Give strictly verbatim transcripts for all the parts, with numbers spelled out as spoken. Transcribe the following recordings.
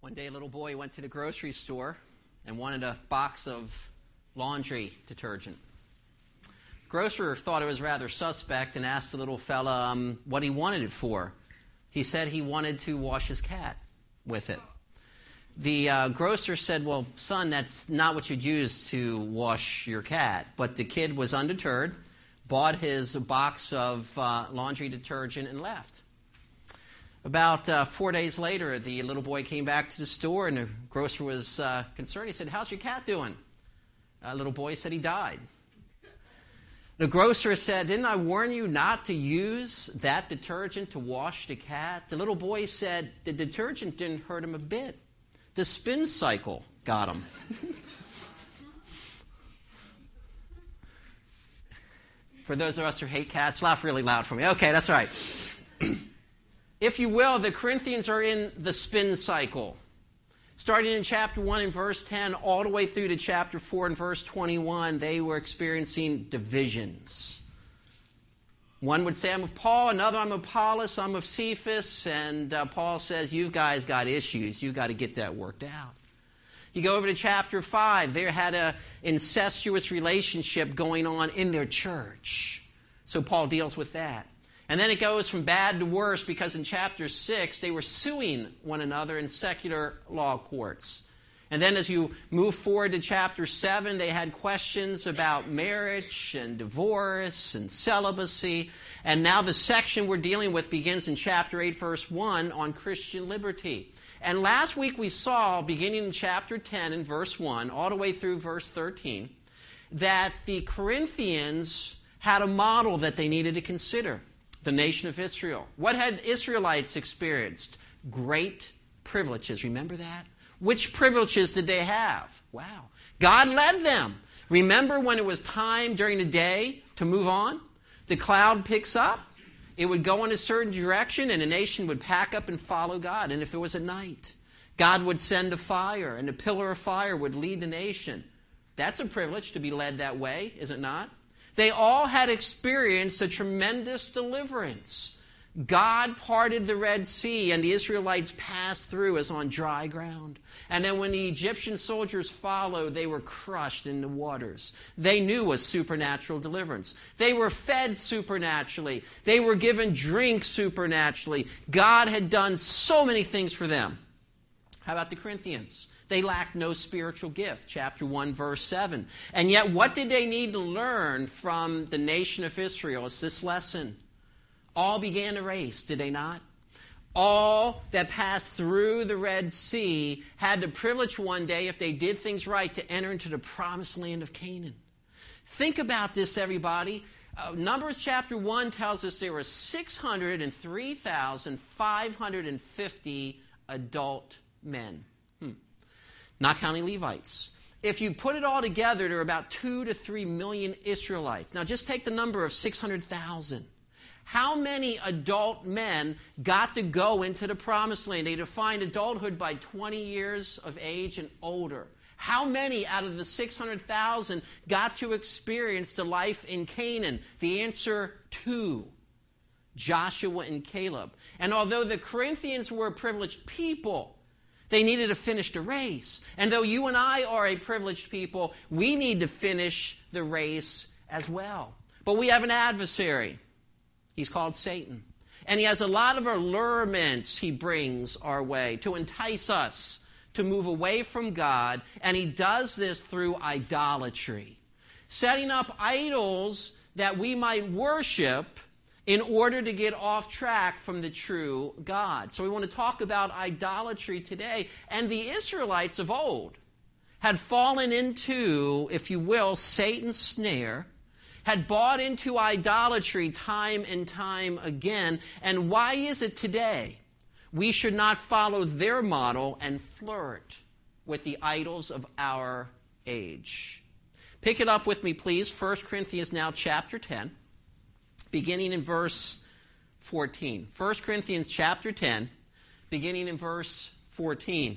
One day a little boy went to the grocery store and wanted a box of laundry detergent. Grocer thought it was rather suspect and asked the little fella um, what he wanted it for. He said he wanted to wash his cat with it. The uh, grocer said, well, son, that's not what you'd use to wash your cat. But the kid was undeterred, bought his box of uh, laundry detergent and left. About uh, four days later, the little boy came back to the store, and the grocer was uh, concerned. He said, how's your cat doing? Uh, little boy said he died. The grocer said, didn't I warn you not to use that detergent to wash the cat? The little boy said, the detergent didn't hurt him a bit. The spin cycle got him. For those of us who hate cats, laugh really loud for me. Okay, that's right. If you will, the Corinthians are in the spin cycle. Starting in chapter one and verse ten, all the way through to chapter four and verse twenty-one, they were experiencing divisions. One would say, I'm of Paul, another, I'm of Apollos, I'm of Cephas, and uh, Paul says, you guys got issues, you've got to get that worked out. You go over to chapter five, they had an incestuous relationship going on in their church. So Paul deals with that. And then it goes from bad to worse because in chapter six, they were suing one another in secular law courts. And then as you move forward to chapter seven, they had questions about marriage and divorce and celibacy. And now the section we're dealing with begins in chapter eight, verse one, on Christian liberty. And last week we saw, beginning in chapter ten and verse one, all the way through verse thirteen, that the Corinthians had a model that they needed to consider. The nation of Israel. What had Israelites experienced? Great privileges. Remember that? Which privileges did they have? Wow. God led them. Remember when it was time during the day to move on? The cloud picks up. It would go in a certain direction and the nation would pack up and follow God. And if it was at night, God would send a fire and a pillar of fire would lead the nation. That's a privilege to be led that way, is it not? They all had experienced a tremendous deliverance. God parted the Red Sea, and the Israelites passed through as on dry ground. And then when the Egyptian soldiers followed, they were crushed in the waters. They knew a supernatural deliverance. They were fed supernaturally. They were given drink supernaturally. God had done so many things for them. How about the Corinthians? They lacked no spiritual gift, chapter one, verse seven. And yet, what did they need to learn from the nation of Israel? It's this lesson. All began a race, did they not? All that passed through the Red Sea had the privilege one day, if they did things right, to enter into the promised land of Canaan. Think about this, everybody. Uh, Numbers chapter one tells us there were six hundred three thousand five hundred fifty adult men. Not counting Levites. If you put it all together, there are about two to three million Israelites. Now just take the number of six hundred thousand. How many adult men got to go into the promised land? They defined adulthood by twenty years of age and older. How many out of the six hundred thousand got to experience the life in Canaan? The answer, two. Joshua and Caleb. And although the Corinthians were a privileged people, they needed to finish the race. And though you and I are a privileged people, we need to finish the race as well. But we have an adversary. He's called Satan. And he has a lot of allurements he brings our way to entice us to move away from God. And he does this through idolatry. Setting up idols that we might worship in order to get off track from the true God. So we want to talk about idolatry today. And the Israelites of old had fallen into, if you will, Satan's snare, had bought into idolatry time and time again. And why is it today we should not follow their model and flirt with the idols of our age? Pick it up with me, please. First Corinthians now, chapter ten. Beginning in verse fourteen. First Corinthians chapter ten, beginning in verse fourteen.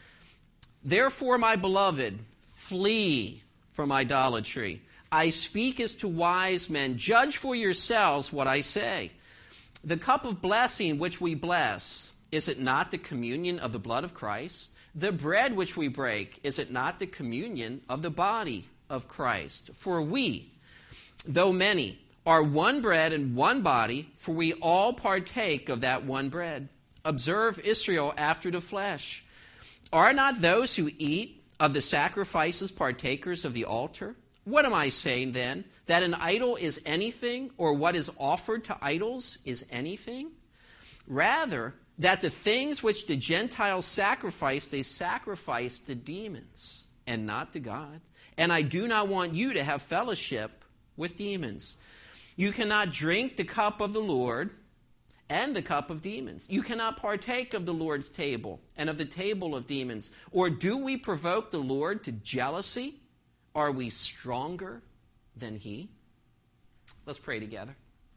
Therefore, my beloved, flee from idolatry. I speak as to wise men. Judge for yourselves what I say. The cup of blessing which we bless, is it not the communion of the blood of Christ? The bread which we break, is it not the communion of the body of Christ? For we, though many, are one bread and one body, for we all partake of that one bread. Observe Israel after the flesh. Are not those who eat of the sacrifices partakers of the altar? What am I saying then? That an idol is anything, or what is offered to idols is anything? Rather, that the things which the Gentiles sacrifice, they sacrifice to demons and not to God. And I do not want you to have fellowship with demons. You cannot drink the cup of the Lord and the cup of demons. You cannot partake of the Lord's table and of the table of demons. Or do we provoke the Lord to jealousy? Are we stronger than he? Let's pray together.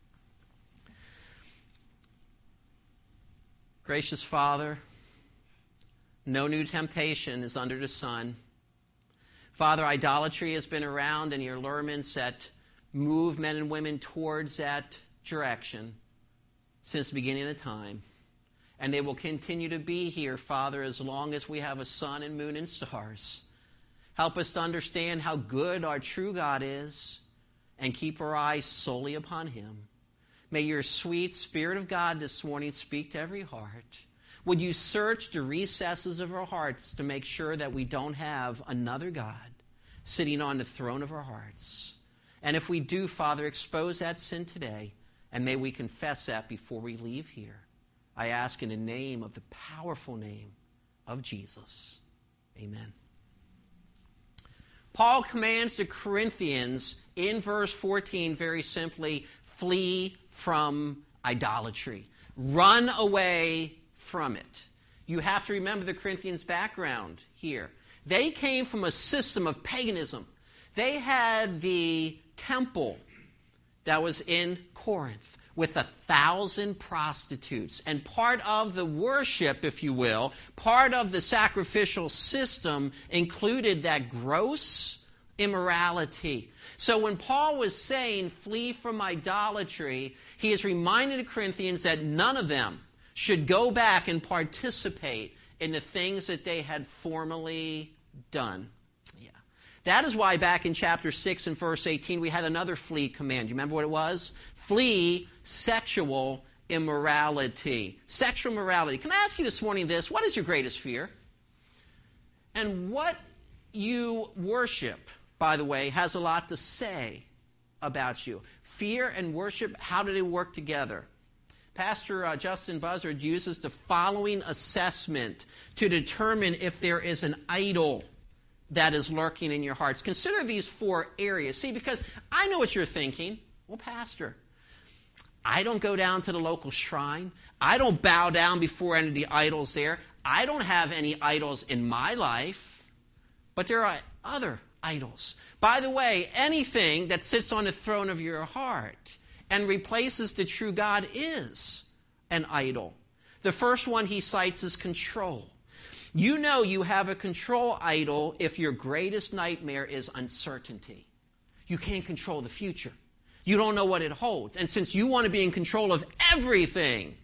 Gracious Father, no new temptation is under the sun. Father, idolatry has been around, and your allurements that move men and women towards that direction since the beginning of time. And they will continue to be here, Father, as long as we have a sun and moon and stars. Help us to understand how good our true God is and keep our eyes solely upon him. May your sweet Spirit of God this morning speak to every heart. Would you search the recesses of our hearts to make sure that we don't have another God sitting on the throne of our hearts? And if we do, Father, expose that sin today, and may we confess that before we leave here. I ask in the name of the powerful name of Jesus. Amen. Paul commands the Corinthians in verse fourteen very simply, flee from idolatry. Run away from it. You have to remember the Corinthians' background here. They came from a system of paganism. They had the temple that was in Corinth with a thousand prostitutes. And part of the worship, if you will, part of the sacrificial system included that gross immorality. So when Paul was saying, flee from idolatry, he is reminding the Corinthians that none of them should go back and participate in the things that they had formerly done. Yeah. That is why back in chapter six and verse eighteen, we had another flee command. Do you remember what it was? Flee sexual immorality. Sexual immorality. Can I ask you this morning this? What is your greatest fear? And what you worship, by the way, has a lot to say about you. Fear and worship, how do they work together? Pastor uh, Justin Buzzard uses the following assessment to determine if there is an idol that is lurking in your hearts. Consider these four areas. See, because I know what you're thinking. Well, Pastor, I don't go down to the local shrine. I don't bow down before any of the idols there. I don't have any idols in my life. But there are other idols. By the way, anything that sits on the throne of your heart and replaces the true God is an idol. The first one he cites is control. You know you have a control idol if your greatest nightmare is uncertainty. You can't control the future. You don't know what it holds. And since you want to be in control of everything,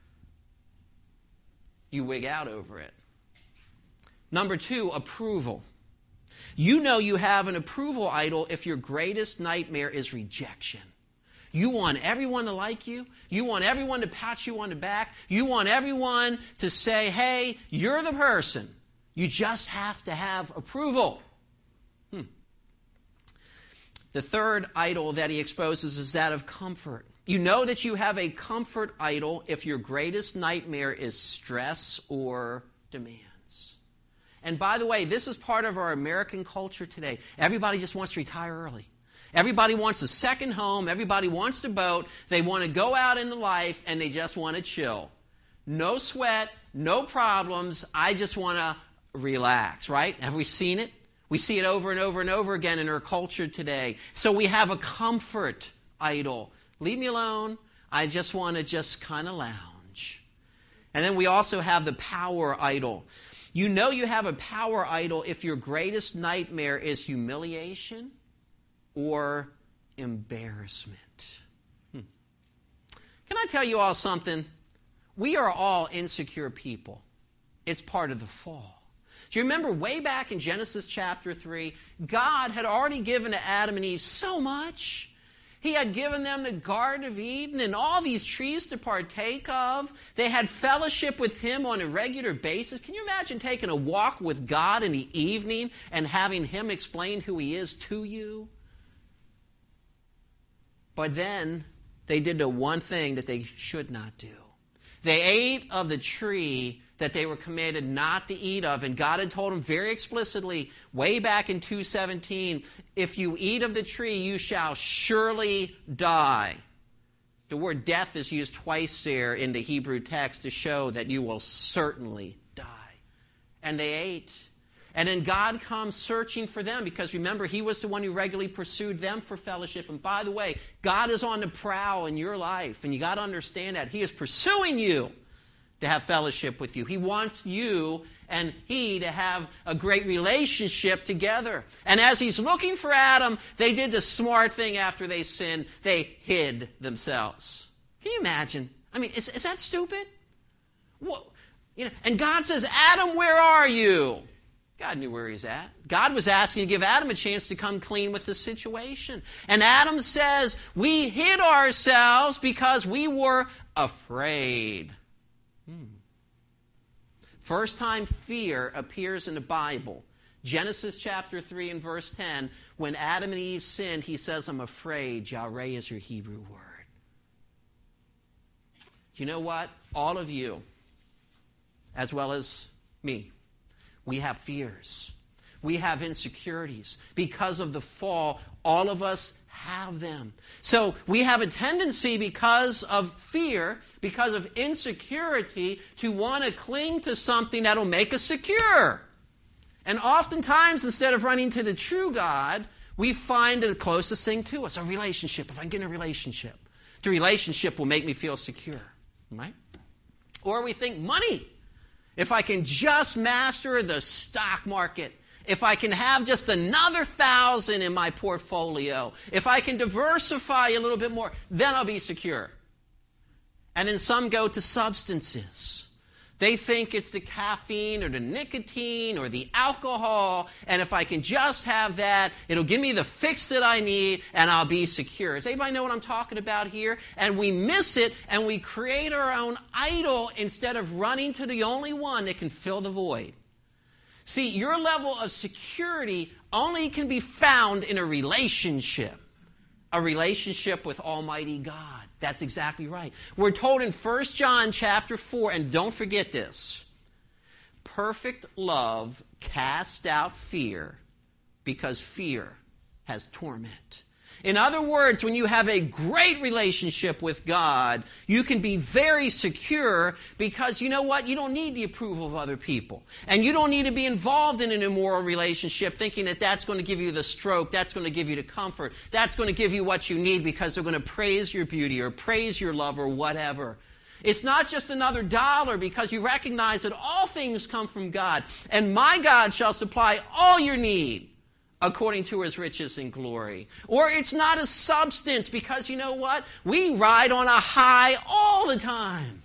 you wig out over it. Number two, approval. You know you have an approval idol if your greatest nightmare is rejection. You want everyone to like you. You want everyone to pat you on the back. You want everyone to say, hey, you're the person. You just have to have approval. Hmm. The third idol that he exposes is that of comfort. You know that you have a comfort idol if your greatest nightmare is stress or demands. And by the way, this is part of our American culture today. Everybody just wants to retire early. Everybody wants a second home. Everybody wants to boat. They want to go out into life, and they just want to chill. No sweat, no problems. I just want to relax, right? Have we seen it? We see it over and over and over again in our culture today. So we have a comfort idol. Leave me alone. I just want to just kind of lounge. And then we also have the power idol. You know you have a power idol if your greatest nightmare is humiliation or embarrassment. Hmm. Can I tell you all something? We are all insecure people. It's part of the fall. Do you remember way back in Genesis chapter three, God had already given to Adam and Eve so much. He had given them the Garden of Eden and all these trees to partake of. They had fellowship with Him on a regular basis. Can you imagine taking a walk with God in the evening and having Him explain who He is to you? But then they did the one thing that they should not do. They ate of the tree that they were commanded not to eat of. And God had told them very explicitly, way back in two seventeen, if you eat of the tree, you shall surely die. The word death is used twice there in the Hebrew text to show that you will certainly die. And they ate. And then God comes searching for them because remember, He was the one who regularly pursued them for fellowship. And by the way, God is on the prowl in your life. And you got to understand that. He is pursuing you to have fellowship with you. He wants you and He to have a great relationship together. And as He's looking for Adam, they did the smart thing after they sinned. They hid themselves. Can you imagine? I mean, is, is that stupid? What, you know, and God says, Adam, where are you? God knew where He's at. God was asking to give Adam a chance to come clean with the situation. And Adam says, we hid ourselves because we were afraid. Hmm. First time fear appears in the Bible. Genesis chapter three and verse ten, when Adam and Eve sinned, He says, I'm afraid. Yareh is your Hebrew word. Do you know what? All of you, as well as me, we have fears. We have insecurities. Because of the fall, all of us have them. So we have a tendency because of fear, because of insecurity, to want to cling to something that will make us secure. And oftentimes, instead of running to the true God, we find the closest thing to us, a relationship. If I can get in a relationship, the relationship will make me feel secure. Right? Or we think money. If I can just master the stock market, if I can have just another thousand in my portfolio, if I can diversify a little bit more, then I'll be secure. And then some go to substances. They think it's the caffeine or the nicotine or the alcohol, and if I can just have that, it'll give me the fix that I need, and I'll be secure. Does anybody know what I'm talking about here? And we miss it, and we create our own idol instead of running to the only one that can fill the void. See, your level of security only can be found in a relationship, a relationship with Almighty God. That's exactly right. We're told in First John chapter four, and don't forget this, perfect love casts out fear because fear has torment. In other words, when you have a great relationship with God, you can be very secure because you know what? You don't need the approval of other people. And you don't need to be involved in an immoral relationship thinking that that's going to give you the stroke, that's going to give you the comfort, that's going to give you what you need because they're going to praise your beauty or praise your love or whatever. It's not just another dollar because you recognize that all things come from God. And my God shall supply all your need according to His riches and glory. Or it's not a substance because you know what? We ride on a high all the time.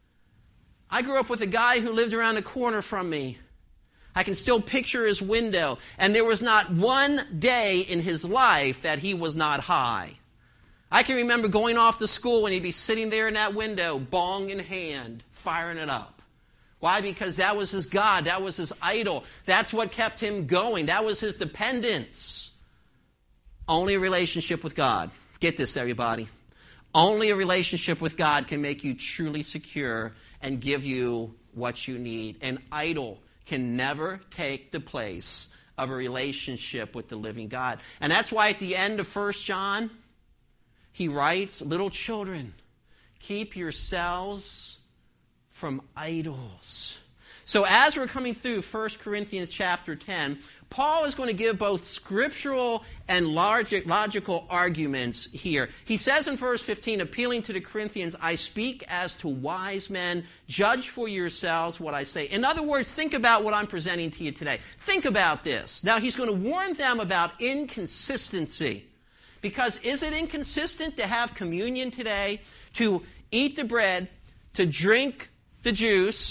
I grew up with a guy who lived around the corner from me. I can still picture his window. And there was not one day in his life that he was not high. I can remember going off to school and he'd be sitting there in that window, bong in hand, firing it up. Why? Because that was his God. That was his idol. That's what kept him going. That was his dependence. Only a relationship with God. Get this, everybody. Only a relationship with God can make you truly secure and give you what you need. An idol can never take the place of a relationship with the living God. And that's why at the end of First John, he writes, little children, keep yourselves from idols. So as we're coming through First Corinthians chapter ten, Paul is going to give both scriptural and logic, logical arguments here. He says in verse fifteen, appealing to the Corinthians, I speak as to wise men. Judge for yourselves what I say. In other words, think about what I'm presenting to you today. Think about this. Now, he's going to warn them about inconsistency. Because is it inconsistent to have communion today, to eat the bread, to drink the juice,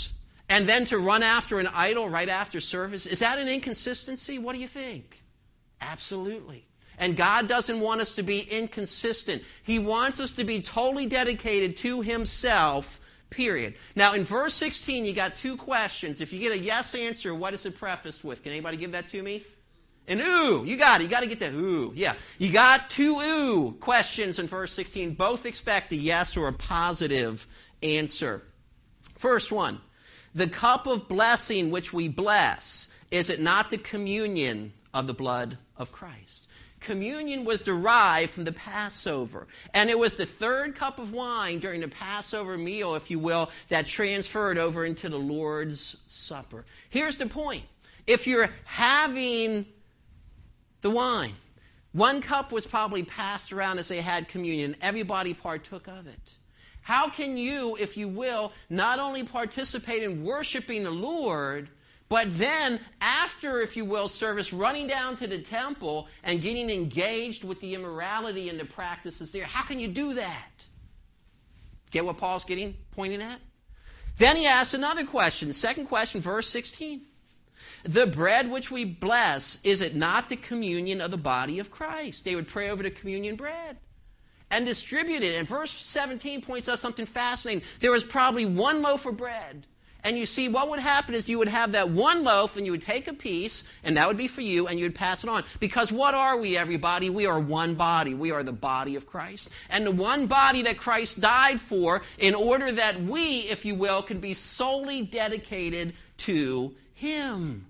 and then to run after an idol right after service, is that an inconsistency? What do you think? Absolutely. And God doesn't want us to be inconsistent. He wants us to be totally dedicated to himself, period. Now, in verse sixteen, you got two questions. If you get a yes answer, what is it prefaced with? Can anybody give that to me? An ooh. You got it. You got to get that ooh. Yeah. You got two ooh questions in verse sixteen. Both expect a yes or a positive answer. First one. The cup of blessing which we bless, is it not the communion of the blood of Christ? Communion was derived from the Passover. And it was the third cup of wine during the Passover meal, if you will, that transferred over into the Lord's Supper. Here's the point. If you're having the wine, one cup was probably passed around as they had communion. Everybody partook of it. How can you, if you will, not only participate in worshiping the Lord, but then after, if you will, service, running down to the temple and getting engaged with the immorality and the practices there? How can you do that? Get what Paul's getting, pointing at? Then he asks another question. The second question, verse sixteen. The bread which we bless, is it not the communion of the body of Christ? They would pray over the communion bread and distribute it. And verse seventeen points out something fascinating. There was probably one loaf of bread. And you see, what would happen is you would have that one loaf, and you would take a piece, and that would be for you, and you would pass it on. Because what are we, everybody? We are one body. We are the body of Christ. And the one body that Christ died for, in order that we, if you will, could be solely dedicated to him.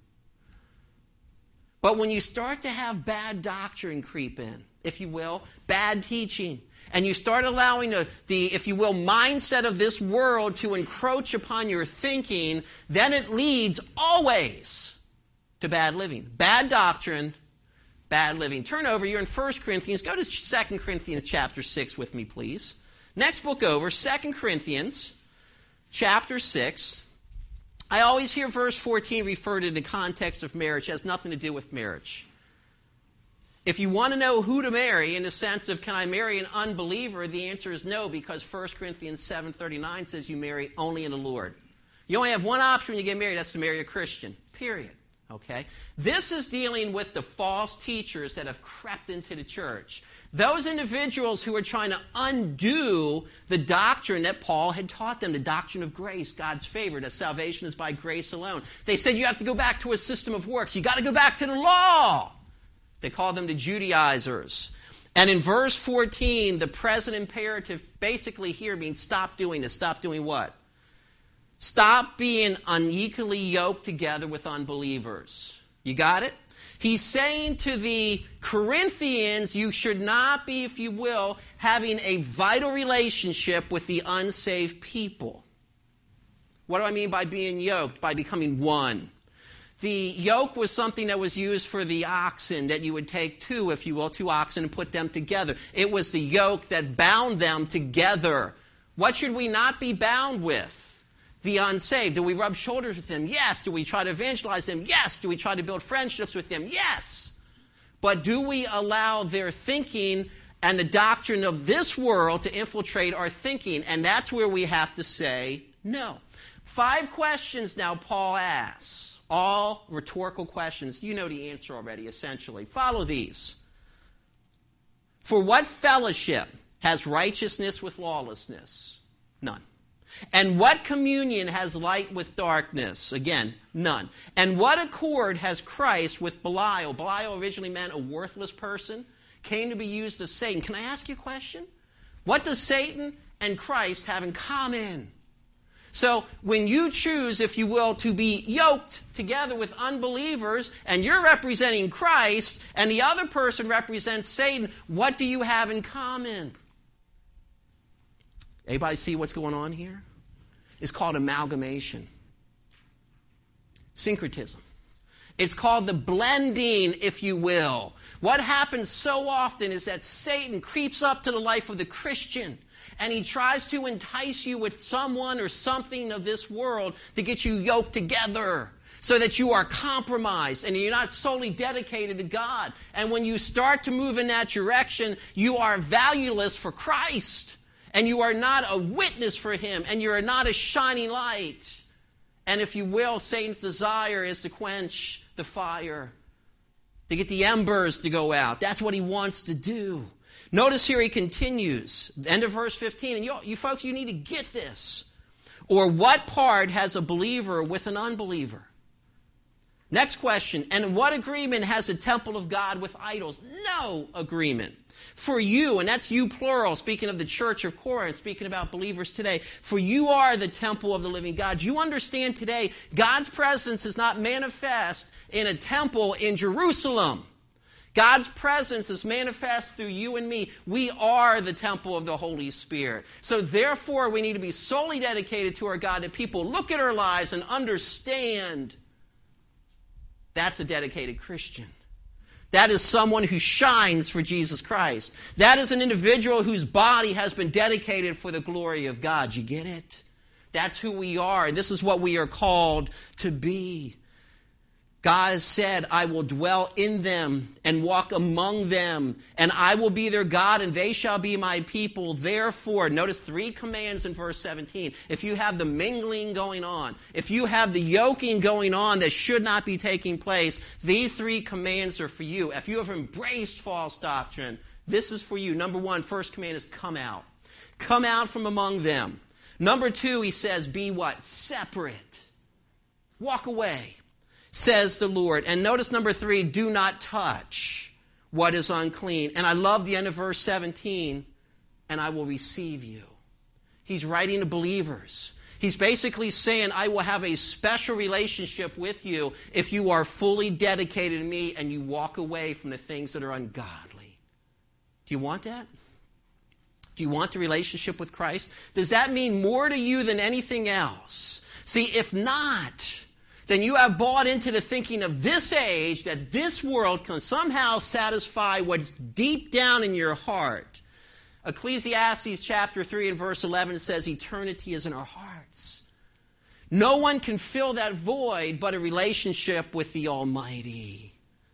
But when you start to have bad doctrine creep in, if you will, bad teaching, and you start allowing the, the, if you will, mindset of this world to encroach upon your thinking, then it leads always to bad living. Bad doctrine, bad living. Turn over, you're in First Corinthians. Go to Second Corinthians chapter six with me, please. Next book over, Second Corinthians chapter six. I always hear verse fourteen referred to the context of marriage. It has nothing to do with marriage. If you want to know who to marry in the sense of can I marry an unbeliever, the answer is no, because First Corinthians seven thirty-nine says you marry only in the Lord. You only have one option when you get married, that's to marry a Christian, period. Okay? This is dealing with the false teachers that have crept into the church. Those individuals who are trying to undo the doctrine that Paul had taught them, the doctrine of grace, God's favor, that salvation is by grace alone. They said you have to go back to a system of works. You got to go back to the law. They call them the Judaizers. And in verse fourteen, the present imperative basically here means stop doing this. Stop doing what? Stop being unequally yoked together with unbelievers. You got it? He's saying to the Corinthians, you should not be, if you will, having a vital relationship with the unsaved people. What do I mean by being yoked? By becoming one. The yoke was something that was used for the oxen, that you would take two, if you will, two oxen and put them together. It was the yoke that bound them together. What should we not be bound with? The unsaved. Do we rub shoulders with them? Yes. Do we try to evangelize them? Yes. Do we try to build friendships with them? Yes. But do we allow their thinking and the doctrine of this world to infiltrate our thinking? And that's where we have to say no. Five questions now Paul asks. All rhetorical questions. You know the answer already, essentially. Follow these. For what fellowship has righteousness with lawlessness? None. And what communion has light with darkness? Again, none. And what accord has Christ with Belial? Belial originally meant a worthless person, came to be used as Satan. Can I ask you a question? What does Satan and Christ have in common? So when you choose, if you will, to be yoked together with unbelievers, and you're representing Christ, and the other person represents Satan, what do you have in common? Anybody see what's going on here? It's called amalgamation. Syncretism. It's called the blending, if you will. What happens so often is that Satan creeps up to the life of the Christian, and he tries to entice you with someone or something of this world to get you yoked together so that you are compromised and you're not solely dedicated to God. And when you start to move in that direction, you are valueless for Christ. And you are not a witness for him. And you are not a shining light. And if you will, Satan's desire is to quench the fire, to get the embers to go out. That's what he wants to do. Notice here he continues, end of verse fifteen, and you, you folks, you need to get this. Or what part has a believer with an unbeliever? Next question, and what agreement has the temple of God with idols? No agreement. For you, and that's you plural, speaking of the church of Corinth, speaking about believers today, for you are the temple of the living God. You understand today, God's presence is not manifest in a temple in Jerusalem. God's presence is manifest through you and me. We are the temple of the Holy Spirit. So therefore, we need to be solely dedicated to our God, that people look at our lives and understand that's a dedicated Christian. That is someone who shines for Jesus Christ. That is an individual whose body has been dedicated for the glory of God. You get it? That's who we are. This is what we are called to be. God has said, I will dwell in them and walk among them, and I will be their God, and they shall be my people. Therefore, notice three commands in verse seventeen. If you have the mingling going on, if you have the yoking going on that should not be taking place, these three commands are for you. If you have embraced false doctrine, this is for you. Number one, first command is come out. Come out from among them. Number two, he says, be what? Separate. Walk away, says the Lord. And notice number three, do not touch what is unclean. And I love the end of verse seventeen, and I will receive you. He's writing to believers. He's basically saying, I will have a special relationship with you if you are fully dedicated to me and you walk away from the things that are ungodly. Do you want that? Do you want the relationship with Christ? Does that mean more to you than anything else? See, if not, then you have bought into the thinking of this age that this world can somehow satisfy what's deep down in your heart. Ecclesiastes chapter three and verse eleven says eternity is in our hearts. No one can fill that void but a relationship with the Almighty.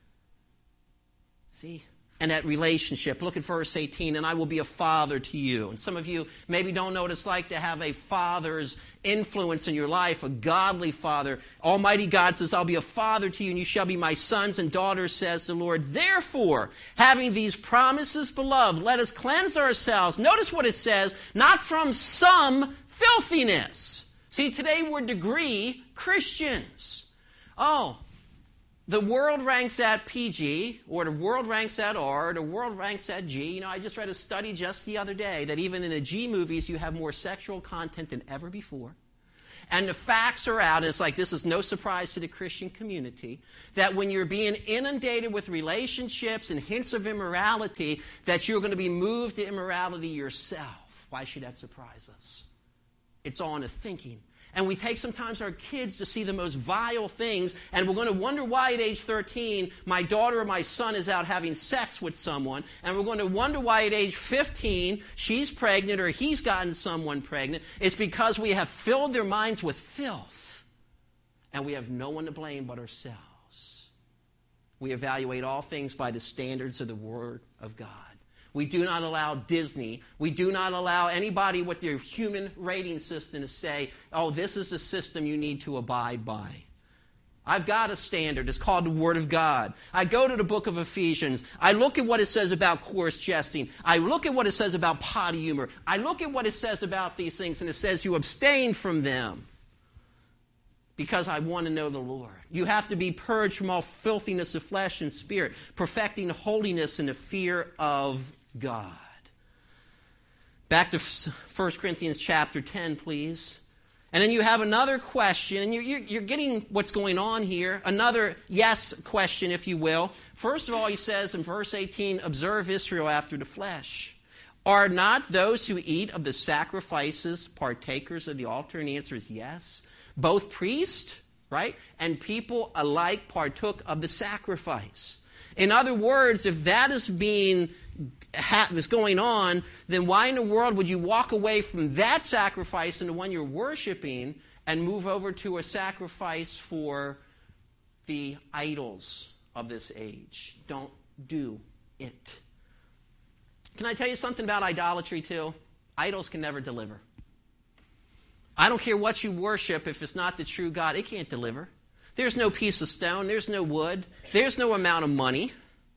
See? And that relationship. Look at verse eighteen, and I will be a father to you. And some of you maybe don't know what it's like to have a father's influence in your life, a godly father. Almighty God says, I'll be a father to you, and you shall be my sons and daughters, says the Lord. Therefore, having these promises, beloved, let us cleanse ourselves. Notice what it says, not from some filthiness. See, today we're degree Christians. Oh, the world ranks at P G, or the world ranks at R, or the world ranks at G. You know, I just read a study just the other day that even in the G movies, you have more sexual content than ever before. And the facts are out, and it's like this is no surprise to the Christian community, that when you're being inundated with relationships and hints of immorality, that you're going to be moved to immorality yourself. Why should that surprise us? It's all in the thinking. And we take sometimes our kids to see the most vile things, and we're going to wonder why at age thirteen my daughter or my son is out having sex with someone, and we're going to wonder why at age fifteen she's pregnant or he's gotten someone pregnant. It's because we have filled their minds with filth, and we have no one to blame but ourselves. We evaluate all things by the standards of the Word of God. We do not allow Disney, we do not allow anybody with their human rating system to say, oh, this is the system you need to abide by. I've got a standard. It's called the Word of God. I go to the book of Ephesians. I look at what it says about coarse jesting. I look at what it says about potty humor. I look at what it says about these things, and it says you abstain from them because I want to know the Lord. You have to be purged from all filthiness of flesh and spirit, perfecting holiness in the fear of God. Back to First Corinthians chapter ten, please. And then you have another question, and you're, you're getting what's going on here. Another yes question, if you will. First of all, he says in verse eighteen, observe Israel after the flesh. Are not those who eat of the sacrifices partakers of the altar? And the answer is yes. Both priests, right, and people alike partook of the sacrifice. In other words, if that is being is going on, then why in the world would you walk away from that sacrifice and the one you're worshiping and move over to a sacrifice for the idols of this age? Don't do it. Can I tell you something about idolatry too? Idols can never deliver. I don't care what you worship if it's not the true God. It can't deliver. There's no piece of stone. There's no wood. There's no amount of money.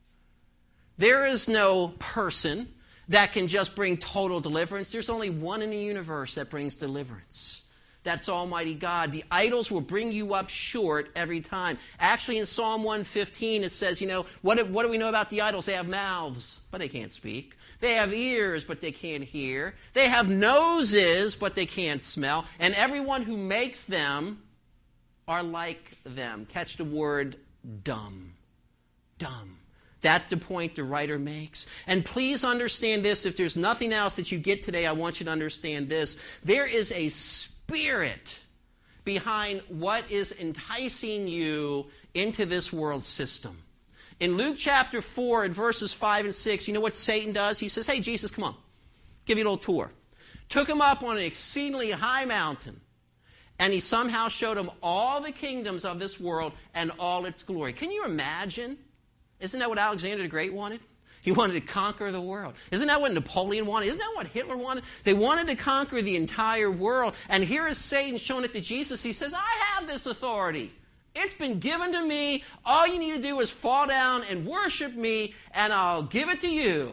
There is no person that can just bring total deliverance. There's only one in the universe that brings deliverance. That's Almighty God. The idols will bring you up short every time. Actually, in Psalm one fifteen, it says, you know, what do, what do we know about the idols? They have mouths, but they can't speak. They have ears, but they can't hear. They have noses, but they can't smell. And everyone who makes them are like them. Catch the word dumb. Dumb. That's the point the writer makes. And please understand this. If there's nothing else that you get today, I want you to understand this. There is a spirit behind what is enticing you into this world system. In Luke chapter four, in verses five and six, you know what Satan does? He says, hey, Jesus, come on. Give you a little tour. Took him up on an exceedingly high mountain. And he somehow showed him all the kingdoms of this world and all its glory. Can you imagine? Isn't that what Alexander the Great wanted? He wanted to conquer the world. Isn't that what Napoleon wanted? Isn't that what Hitler wanted? They wanted to conquer the entire world. And here is Satan showing it to Jesus. He says, I have this authority. It's been given to me. All you need to do is fall down and worship me, and I'll give it to you.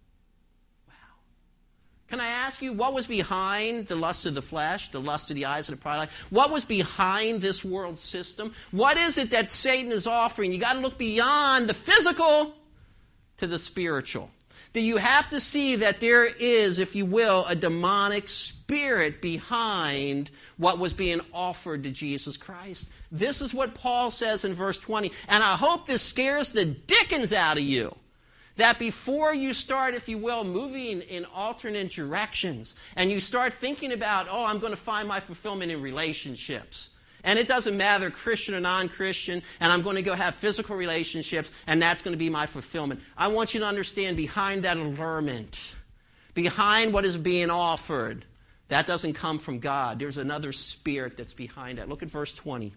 Wow. Can I ask you, what was behind the lust of the flesh, the lust of the eyes, and the pride of life? What was behind this world system? What is it that Satan is offering? You got to look beyond the physical to the spiritual. That you have to see that there is, if you will, a demonic spirit behind what was being offered to Jesus Christ. This is what Paul says in verse twenty. And I hope this scares the dickens out of you. That before you start, if you will, moving in alternate directions, and you start thinking about, oh, I'm going to find my fulfillment in relationships. And it doesn't matter Christian or non-Christian, and I'm going to go have physical relationships, and that's going to be my fulfillment. I want you to understand behind that allurement, behind what is being offered, that doesn't come from God. There's another spirit that's behind that. Look at verse twenty.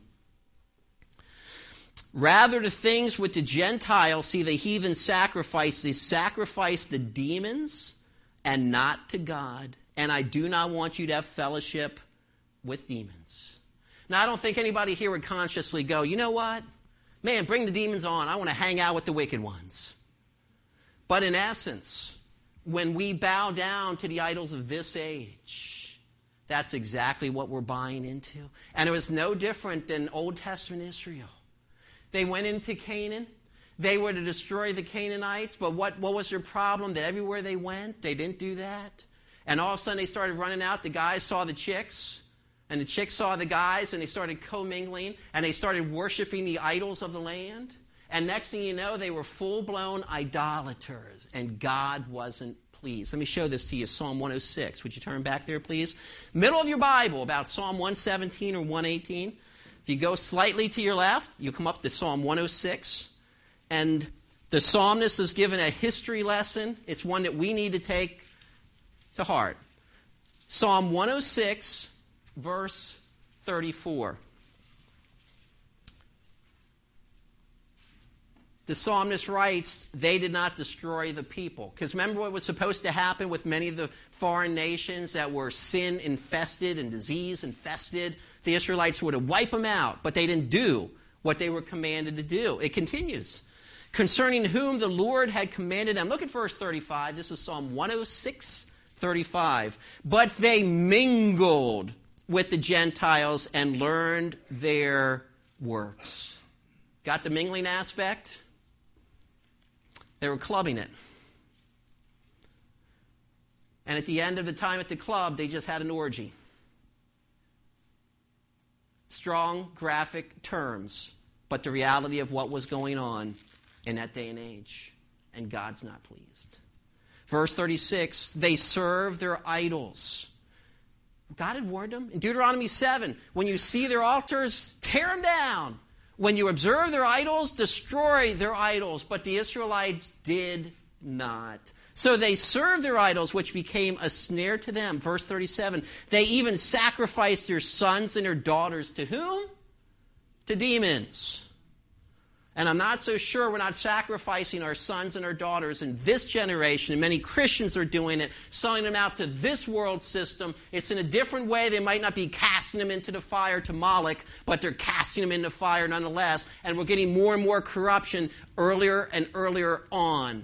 Rather the things which the Gentiles see the heathen sacrifice, they sacrifice the demons and not to God. And I do not want you to have fellowship with demons. Now, I don't think anybody here would consciously go, you know what? Man, bring the demons on. I want to hang out with the wicked ones. But in essence, when we bow down to the idols of this age, that's exactly what we're buying into. And it was no different than Old Testament Israel. They went into Canaan. They were to destroy the Canaanites. But what, what was their problem? That everywhere they went, they didn't do that. And all of a sudden they started running out. The guys saw the chicks. And the chicks saw the guys. And they started commingling. And they started worshiping the idols of the land. And next thing you know, they were full-blown idolaters. And God wasn't pleased. Let me show this to you. Psalm one oh six. Would you turn back there, please? Middle of your Bible, about Psalm one seventeen or one eighteen. If you go slightly to your left, you come up to Psalm one oh six. And the psalmist is given a history lesson. It's one that we need to take to heart. Psalm one oh six, verse thirty-four. The psalmist writes, they did not destroy the people. Because remember what was supposed to happen with many of the foreign nations that were sin-infested and disease-infested? The Israelites were to wipe them out, but they didn't do what they were commanded to do. It continues. Concerning whom the Lord had commanded them. Look at verse thirty-five. This is Psalm one oh six, thirty-five. But they mingled with the Gentiles and learned their works. Got the mingling aspect? They were clubbing it. And at the end of the time at the club, they just had an orgy. Strong, graphic terms, but the reality of what was going on in that day and age. And God's not pleased. Verse thirty-six, they serve their idols. God had warned them. In Deuteronomy seven, when you see their altars, tear them down. When you observe their idols, destroy their idols. But the Israelites did not. So they served their idols, which became a snare to them. Verse thirty-seven, they even sacrificed their sons and their daughters to whom? To demons. And I'm not so sure we're not sacrificing our sons and our daughters in this generation. And many Christians are doing it, selling them out to this world system. It's in a different way. They might not be casting them into the fire to Moloch, but they're casting them into fire nonetheless. And we're getting more and more corruption earlier and earlier on.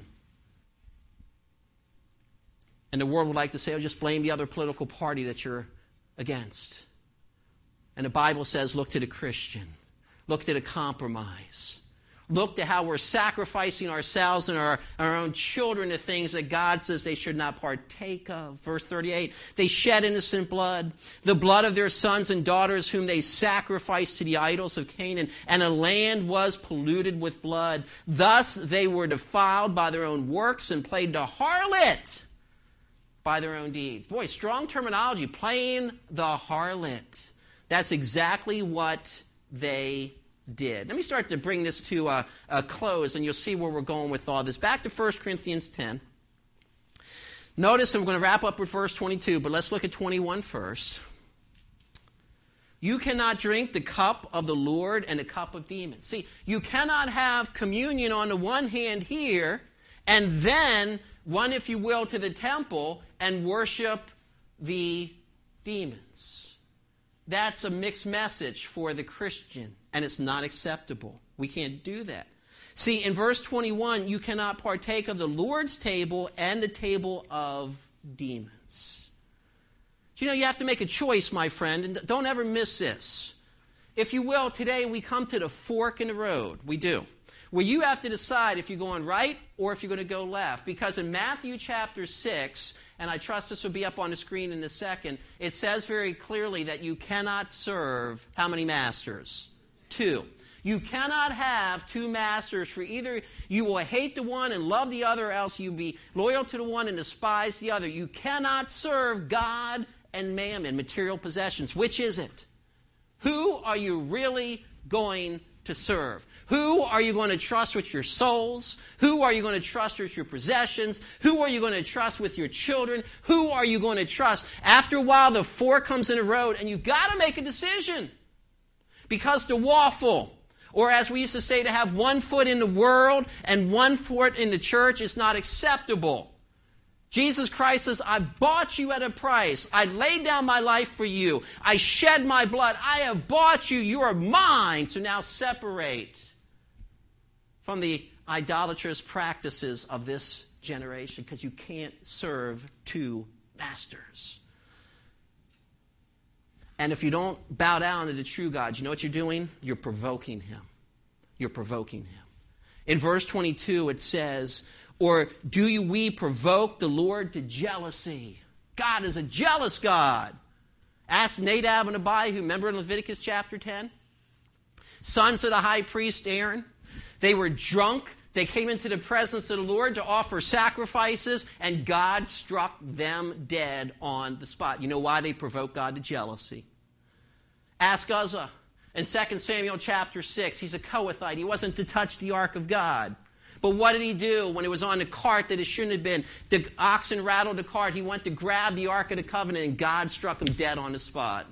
And the world would like to say, oh, just blame the other political party that you're against. And the Bible says, look to the Christian. Look to the compromise. Look to how we're sacrificing ourselves and our, our own children to things that God says they should not partake of. Verse thirty-eight, they shed innocent blood, the blood of their sons and daughters whom they sacrificed to the idols of Canaan, and the land was polluted with blood. Thus they were defiled by their own works and played the harlot by their own deeds. Boy, strong terminology, playing the harlot. That's exactly what they did. Let me start to bring this to a, a close, and you'll see where we're going with all this. Back to First Corinthians ten. Notice, and we're going to wrap up with verse twenty-two, but let's look at twenty-one first. You cannot drink the cup of the Lord and the cup of demons. See, you cannot have communion on the one hand here, and then run, if you will, to the temple and worship the demons. That's a mixed message for the Christian, and it's not acceptable. We can't do that. See, in verse twenty-one, you cannot partake of the Lord's table and the table of demons. You know, you have to make a choice, my friend, and don't ever miss this. If you will, today we come to the fork in the road. We do. Where you have to decide if you're going right or if you're going to go left. Because in Matthew chapter six, and I trust this will be up on the screen in a second, it says very clearly that you cannot serve how many masters? Two. You cannot have two masters, for either you will hate the one and love the other, or else you'll be loyal to the one and despise the other. You cannot serve God and mammon, material possessions. Which is it? Who are you really going to serve? Who are you going to trust with your souls? Who are you going to trust with your possessions? Who are you going to trust with your children? Who are you going to trust? After a while, the fork comes in the road, and you've got to make a decision. Because to waffle, or as we used to say, to have one foot in the world and one foot in the church is not acceptable. Jesus Christ says, I bought you at a price. I laid down my life for you. I shed my blood. I have bought you. You are mine. So now separate from the idolatrous practices of this generation, because you can't serve two masters. And if you don't bow down to the true God, you know what you're doing? You're provoking him. You're provoking him. In verse twenty-two it says, or do you we provoke the Lord to jealousy? God is a jealous God. Ask Nadab and Abihu, remember in Leviticus chapter ten? Sons of the high priest Aaron. They were drunk. They came into the presence of the Lord to offer sacrifices, and God struck them dead on the spot. You know why? They provoked God to jealousy. Ask Uzzah in Second Samuel chapter six. He's a Kohathite. He wasn't to touch the ark of God. But what did he do when it was on the cart that it shouldn't have been? The oxen rattled the cart. He went to grab the Ark of the Covenant, and God struck him dead on the spot.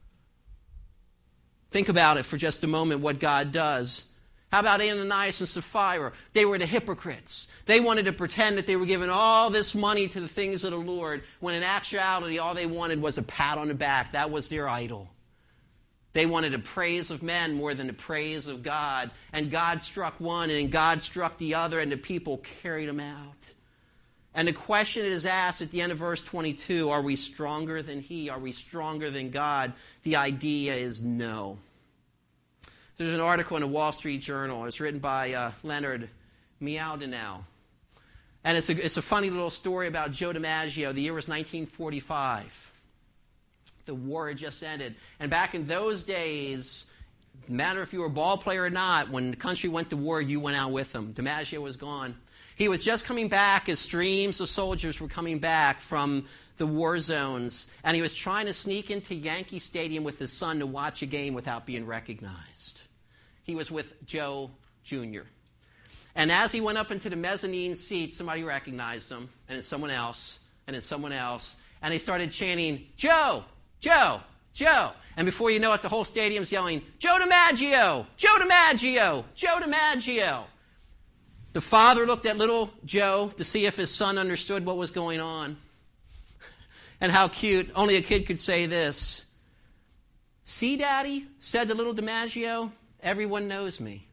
Think about it for just a moment, what God does. How about Ananias and Sapphira? They were the hypocrites. They wanted to pretend that they were giving all this money to the things of the Lord, when in actuality all they wanted was a pat on the back. That was their idol. They wanted the praise of men more than the praise of God. And God struck one, and God struck the other, and the people carried them out. And the question is asked at the end of verse twenty-two, are we stronger than he? Are we stronger than God? The idea is no. There's an article in the Wall Street Journal. It's written by uh, Leonard Mlodinow. And it's a, it's a funny little story about Joe DiMaggio. The year was nineteen forty-five. The war had just ended. And back in those days, no matter if you were a ball player or not, when the country went to war, you went out with them. DiMaggio was gone. He was just coming back as streams of soldiers were coming back from the war zones. And he was trying to sneak into Yankee Stadium with his son to watch a game without being recognized. He was with Joe Junior And as he went up into the mezzanine seat, somebody recognized him, and then someone else, and then someone else. And they started chanting, Joe! Joe, Joe. And before you know it, the whole stadium's yelling, Joe DiMaggio, Joe DiMaggio, Joe DiMaggio. The father looked at little Joe to see if his son understood what was going on. And how cute, only a kid could say this. See, Daddy, said the little DiMaggio, everyone knows me.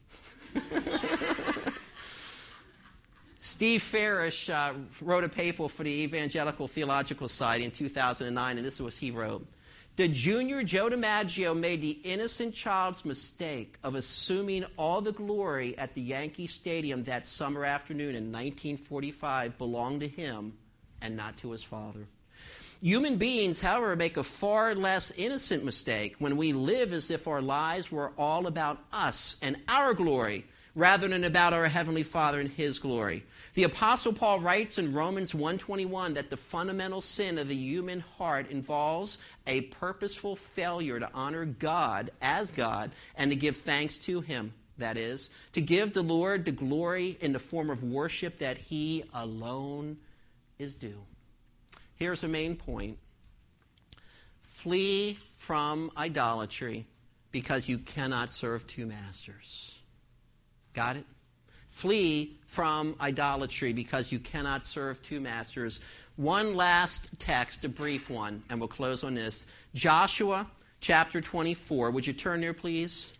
Steve Farish uh, wrote a paper for the Evangelical Theological Society in two thousand nine, and this is what he wrote. The junior Joe DiMaggio made the innocent child's mistake of assuming all the glory at the Yankee Stadium that summer afternoon in nineteen forty-five belonged to him and not to his father. Human beings, however, make a far less innocent mistake when we live as if our lives were all about us and our glory rather than about our Heavenly Father and His glory. The Apostle Paul writes in Romans one twenty-one that the fundamental sin of the human heart involves a purposeful failure to honor God as God and to give thanks to Him, that is, to give the Lord the glory in the form of worship that He alone is due. Here's the main point. Flee from idolatry because you cannot serve two masters. Got it? Flee from idolatry because you cannot serve two masters. One last text, a brief one, and we'll close on this. Joshua chapter twenty-four. Would you turn there, please?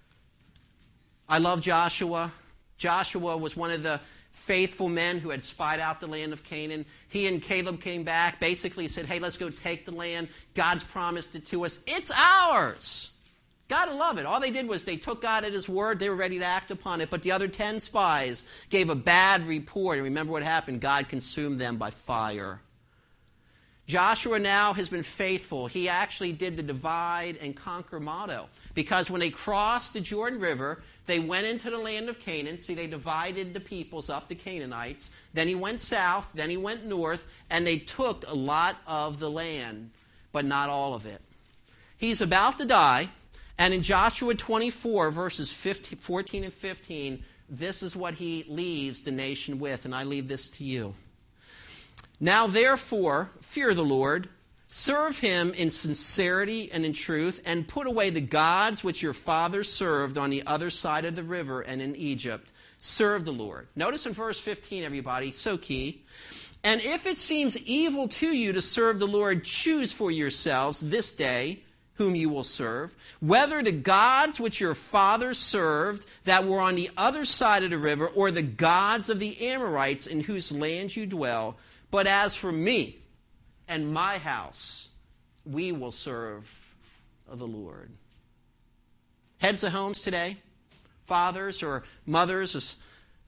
I love Joshua. Joshua was one of the faithful men who had spied out the land of Canaan. He and Caleb came back, basically said, hey, let's go take the land. God's promised it to us. It's ours. Gotta love it. All they did was they took God at His word. They were ready to act upon it. But the other ten spies gave a bad report. And remember what happened. God consumed them by fire. Joshua now has been faithful. He actually did the divide and conquer motto. Because when they crossed the Jordan River, they went into the land of Canaan. See, they divided the peoples up, the Canaanites. Then he went south. Then he went north. And they took a lot of the land, but not all of it. He's about to die. And in Joshua twenty-four, verses fifteen, fourteen and fifteen, this is what he leaves the nation with. And I leave this to you. Now, therefore, fear the Lord, serve Him in sincerity and in truth, and put away the gods which your fathers served on the other side of the river and in Egypt. Serve the Lord. Notice in verse fifteen, everybody, so key. And if it seems evil to you to serve the Lord, choose for yourselves this day whom you will serve, whether the gods which your fathers served that were on the other side of the river, or the gods of the Amorites in whose land you dwell. But as for me and my house, we will serve the Lord. Heads of homes today, fathers or mothers, is,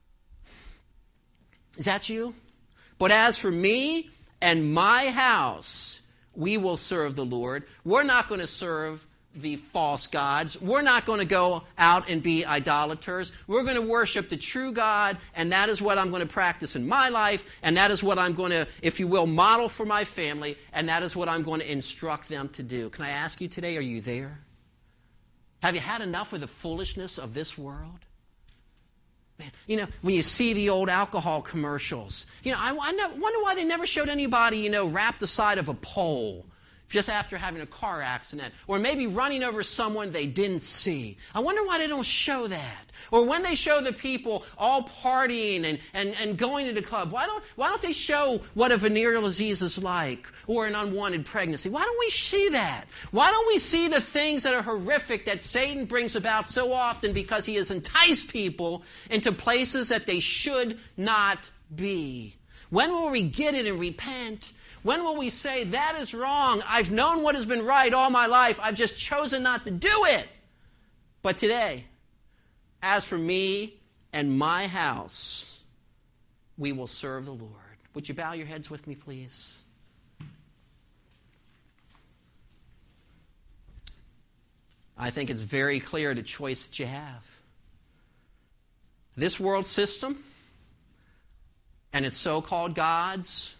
is that you? But as for me and my house, we will serve the Lord. We're not going to serve the false gods. We're not going to go out and be idolaters. We're going to worship the true God, and that is what I'm going to practice in my life, and that is what I'm going to, if you will, model for my family, and that is what I'm going to instruct them to do. Can I ask you today, are you there? Have you had enough of the foolishness of this world? Man, you know, when you see the old alcohol commercials, you know, I, I wonder why they never showed anybody, you know, wrapped the side of a pole just after having a car accident, or maybe running over someone they didn't see. I wonder why they don't show that. Or when they show the people all partying and, and, and going to the club, why don't, why don't they show what a venereal disease is like, or an unwanted pregnancy? Why don't we see that? Why don't we see the things that are horrific that Satan brings about so often because he has enticed people into places that they should not be? When will we get it and repent? When will we say, that is wrong? I've known what has been right all my life. I've just chosen not to do it. But today, as for me and my house, we will serve the Lord. Would you bow your heads with me, please? I think it's very clear the choice that you have. This world system and its so-called gods